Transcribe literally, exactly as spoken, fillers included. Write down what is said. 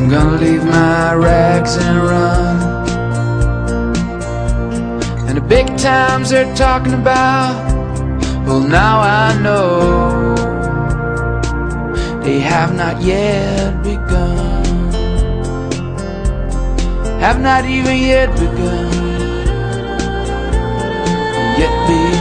I'm gonna leave my rags and run. And the big times they're talking about, well, now I know they have not yet begun. Have not even yet begun. Yet begun.